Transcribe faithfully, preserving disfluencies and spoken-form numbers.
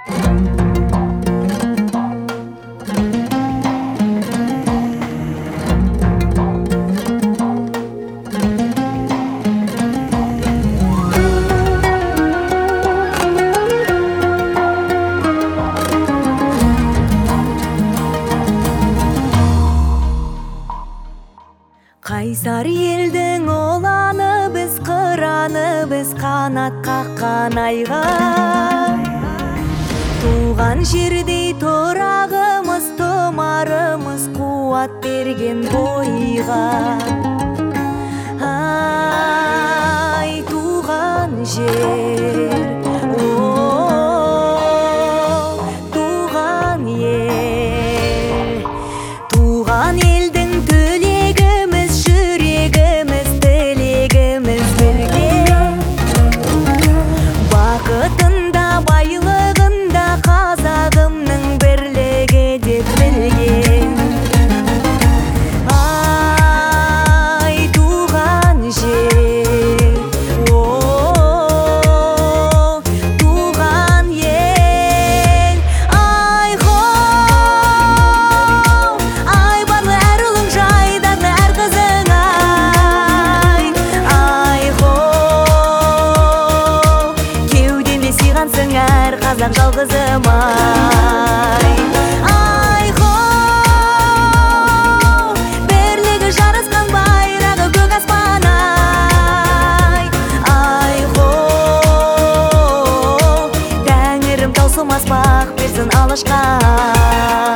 Кайсар елдің оланы біз, қыраны біз, қанат қаққан айға. Туған жердей тұрағымыз, тұмарымыз, қуат берген бойға. Ай, туған жер, о, туған ел. Туған елдің тілегіміз, жүрегіміз, тілегіміз бірге. Бақытында, байлығында қазағымның бірлігі деп білген. Ай, туған жер, о, туған ел. Ай-хо, ай, барлы әр ұлың жайдарлы әр қызың ай. Ай-хо, кеудеме сыйғансың әр қазақ жалғызым ай. Ай-хо, бірлігі жарасқан байрағы көк аспан ай. Ай-хо, тәңірім таусылмас бақ берсін алашқа.